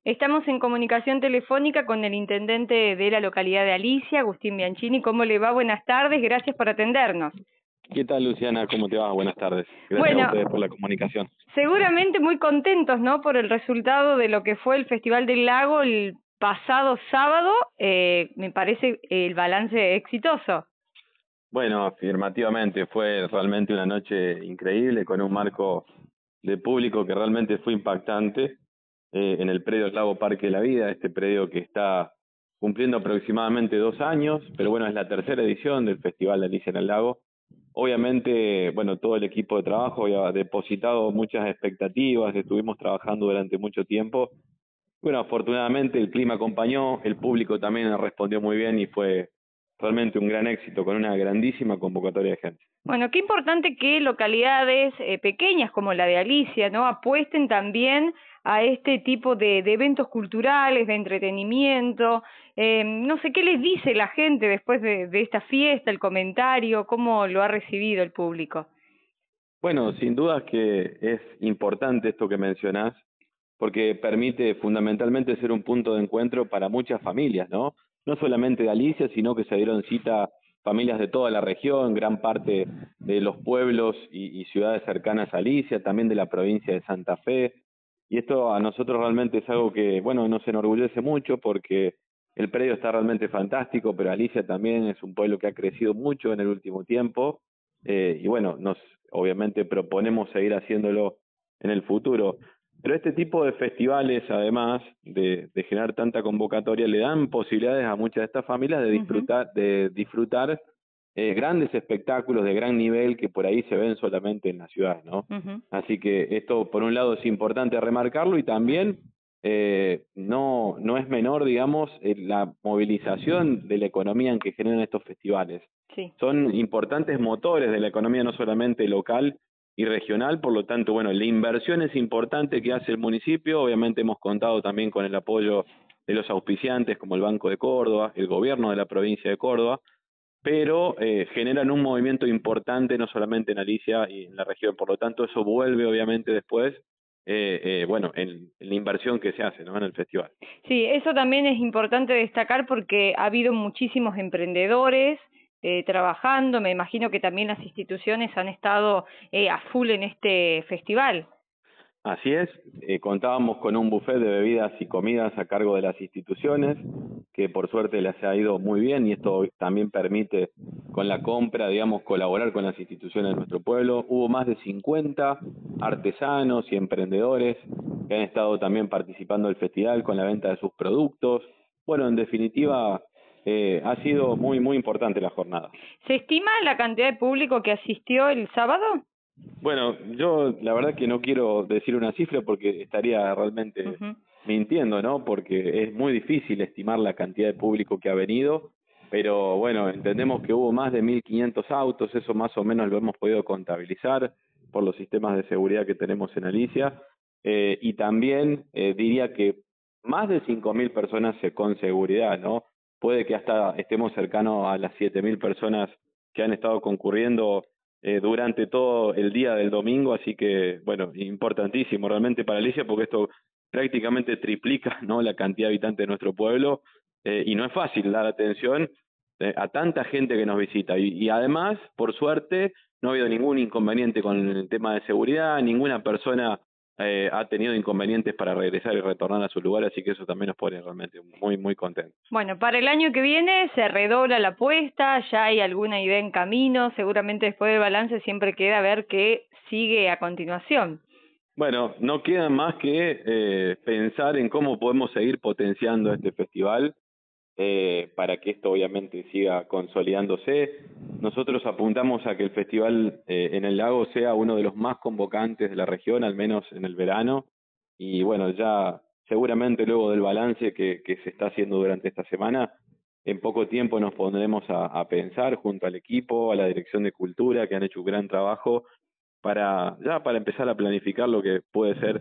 Estamos en comunicación telefónica con el intendente de la localidad de Alicia, Agustín Bianchini. ¿Cómo le va? Buenas tardes, gracias por atendernos. ¿Qué tal, Luciana? ¿Cómo te va? Buenas tardes. Gracias a Bueno, ustedes por la comunicación. seguramente muy contentos, ¿no?, por el resultado de lo que fue el Festival del Lago el pasado sábado. Me parece el balance exitoso. Bueno, afirmativamente, fue realmente una noche increíble con un marco de público que realmente fue impactante en el predio del Lago Parque de la Vida, este predio que está cumpliendo aproximadamente 2 años, pero bueno, es la tercera edición del Festival de Alicia en el Lago. Obviamente, bueno, todo el equipo de trabajo había depositado muchas expectativas, estuvimos trabajando durante mucho tiempo. Bueno, afortunadamente el clima acompañó, el público también respondió muy bien y fue realmente un gran éxito con una grandísima convocatoria de gente. Bueno, qué importante que localidades pequeñas como la de Alicia, ¿no?, apuesten también a este tipo de eventos culturales, de entretenimiento. No sé, ¿qué les dice la gente después de esta fiesta, el comentario? ¿Cómo lo ha recibido el público? Bueno, sin duda que es importante esto que mencionás, porque permite fundamentalmente ser un punto de encuentro para muchas familias, ¿no? No solamente de Alicia, sino que se dieron cita familias de toda la región, gran parte de los pueblos y ciudades cercanas a Alicia, también de la provincia de Santa Fe. Y esto a nosotros realmente es algo que, bueno, nos enorgullece mucho porque el predio está realmente fantástico, pero Alicia también es un pueblo que ha crecido mucho en el último tiempo. Y bueno, nos obviamente proponemos seguir haciéndolo en el futuro. Pero este tipo de festivales, además de generar tanta convocatoria, le dan posibilidades a muchas de estas familias Ujú. de disfrutar grandes espectáculos de gran nivel que por ahí se ven solamente en la ciudad, ¿no? Ujú. Así que esto, por un lado, es importante remarcarlo y también no es menor, digamos, la movilización de la economía en que generan estos festivales. Sí. Son importantes motores de la economía no solamente local y regional, por lo tanto, bueno, la inversión es importante que hace el municipio. Obviamente hemos contado también con el apoyo de los auspiciantes como el Banco de Córdoba, el gobierno de la provincia de Córdoba, pero generan un movimiento importante no solamente en Alicia y en la región, por lo tanto eso vuelve obviamente después, bueno, en la inversión que se hace, ¿no?, en el festival. Sí, eso también es importante destacar porque ha habido muchísimos emprendedores trabajando. Me imagino que también las instituciones han estado a full en este festival. Así es, contábamos con un buffet de bebidas y comidas a cargo de las instituciones, que por suerte les ha ido muy bien y esto también permite con la compra, digamos, colaborar con las instituciones de nuestro pueblo. Hubo más de 50 artesanos y emprendedores que han estado también participando del festival con la venta de sus productos. Bueno, en definitiva, ha sido muy importante la jornada. ¿Se estima la cantidad de público que asistió el sábado? Bueno, yo la verdad que no quiero decir una cifra porque estaría realmente Ujú. mintiendo, ¿no? Porque es muy difícil estimar la cantidad de público que ha venido, pero bueno, entendemos que hubo más de 1.500 autos, eso más o menos lo hemos podido contabilizar por los sistemas de seguridad que tenemos en Alicia, y también diría que más de 5.000 personas con seguridad, ¿no? Puede que hasta estemos cercanos a las 7.000 personas que han estado concurriendo durante todo el día del domingo, así que, bueno, importantísimo realmente para Alicia porque esto prácticamente triplica, ¿no?, la cantidad de habitantes de nuestro pueblo, y no es fácil dar atención a tanta gente que nos visita y además, por suerte, no ha habido ningún inconveniente con el tema de seguridad, ninguna persona ha tenido inconvenientes para regresar y retornar a su lugar, así que eso también nos pone realmente muy contentos. Bueno, para el año que viene se redobla la apuesta, ya hay alguna idea en camino, seguramente después del balance siempre queda ver qué sigue a continuación. Bueno, no queda más que pensar en cómo podemos seguir potenciando este festival para que esto obviamente siga consolidándose. Nosotros apuntamos a que el festival en el lago sea uno de los más convocantes de la región, al menos en el verano, y bueno, ya seguramente luego del balance que se está haciendo durante esta semana, en poco tiempo nos pondremos a pensar junto al equipo, a la Dirección de Cultura, que han hecho un gran trabajo para empezar a planificar lo que puede ser